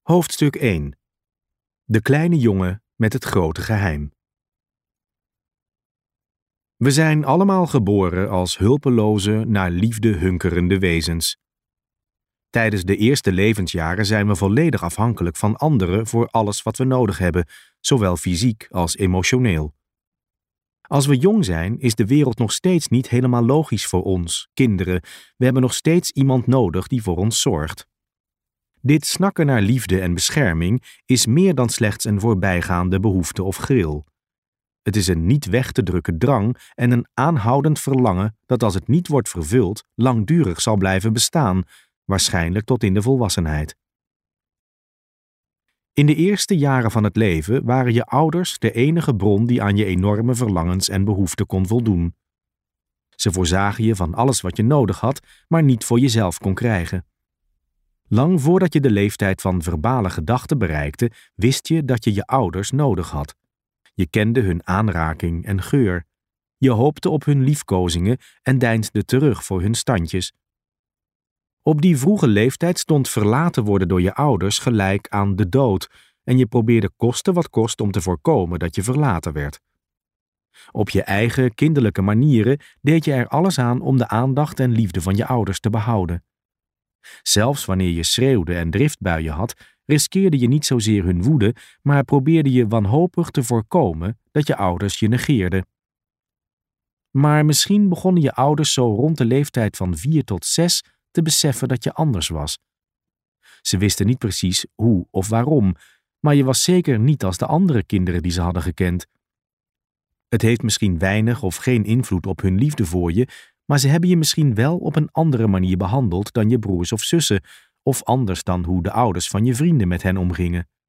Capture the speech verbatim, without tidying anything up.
Hoofdstuk één. De kleine jongen met het grote geheim. We zijn allemaal geboren als hulpeloze, naar liefde hunkerende wezens. Tijdens de eerste levensjaren zijn we volledig afhankelijk van anderen voor alles wat we nodig hebben, zowel fysiek als emotioneel. Als we jong zijn, is de wereld nog steeds niet helemaal logisch voor ons, kinderen. We hebben nog steeds iemand nodig die voor ons zorgt. Dit snakken naar liefde en bescherming is meer dan slechts een voorbijgaande behoefte of gril. Het is een niet weg te drukken drang en een aanhoudend verlangen dat als het niet wordt vervuld, langdurig zal blijven bestaan, waarschijnlijk tot in de volwassenheid. In de eerste jaren van het leven waren je ouders de enige bron die aan je enorme verlangens en behoeften kon voldoen. Ze voorzagen je van alles wat je nodig had, maar niet voor jezelf kon krijgen. Lang voordat je de leeftijd van verbale gedachten bereikte, wist je dat je je ouders nodig had. Je kende hun aanraking en geur. Je hoopte op hun liefkozingen en deinsde terug voor hun standjes. Op die vroege leeftijd stond verlaten worden door je ouders gelijk aan de dood en je probeerde koste wat kost om te voorkomen dat je verlaten werd. Op je eigen kinderlijke manieren deed je er alles aan om de aandacht en liefde van je ouders te behouden. Zelfs wanneer je schreeuwde en driftbuien had, riskeerde je niet zozeer hun woede, maar probeerde je wanhopig te voorkomen dat je ouders je negeerden. Maar misschien begonnen je ouders zo rond de leeftijd van vier tot zes te beseffen dat je anders was. Ze wisten niet precies hoe of waarom, maar je was zeker niet als de andere kinderen die ze hadden gekend. Het heeft misschien weinig of geen invloed op hun liefde voor je, maar ze hebben je misschien wel op een andere manier behandeld dan je broers of zussen, of anders dan hoe de ouders van je vrienden met hen omgingen.